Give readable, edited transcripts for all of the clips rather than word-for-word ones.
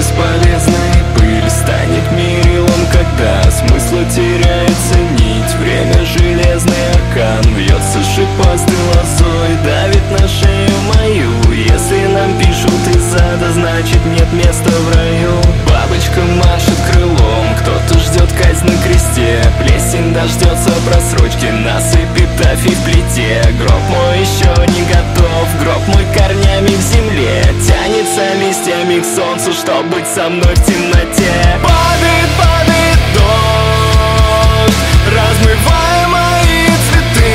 бесполезной пыль станет мерилом, когда смысла теряется нить. Время железный аркан вьется шипастой лозой, давит на шею мою. Если нам пишут из ада, значит нет места в раю. Бабочка машет крылом, кто-то ждет казнь на кресте. Плесень дождется просрочки, насыпь эпитафий в плите. Гроб мой еще не готов, гроб мой корнями в земле. Тянется листьями к солнцу, чтоб быть со мной в темноте. Падает, падает дождь, размывая мои цветы.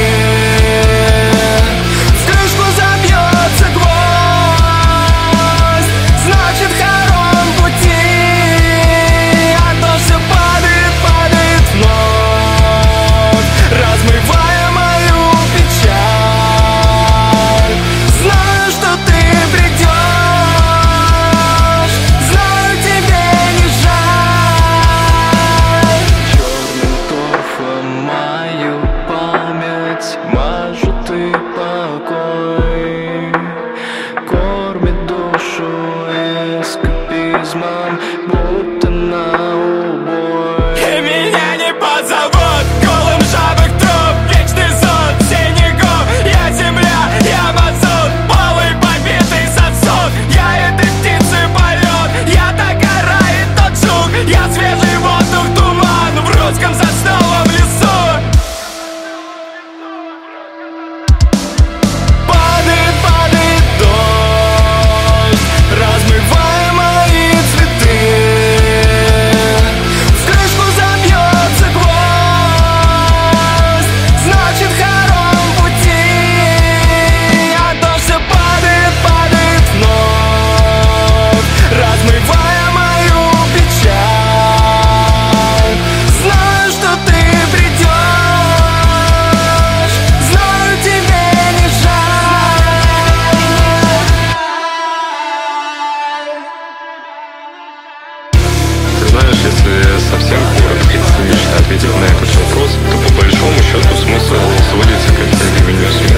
В крышку забьется гвоздь, значит хором пути. А дождь все падает, падает вновь, размывая мою печаль. Знаю, что ты придешь, знаю, тебе не жаль. Черным торфом мою память мажет и покой, кормит душу эскапизмом, будто на убой. И меня не позовут голым жабок труп, вечный зуд, синий губ. Я земля, я мазут, полый побитый сосуд. Я этой птицы полет, я та гора и тот жук. Я свежий воздух, туман в русском сосновом лесу. Падает, падает дождь, размывая мои цветы. В крышку забьется гвоздь, значит хором пути. А дождь все падает, падает вновь, размывая мою печаль. Знаю, что ты придешь, знаю, тебе не жаль. Ты знаешь, если совсем коротко и цинично ответить на этот вопрос, то по большому счету смысл сводится к интервью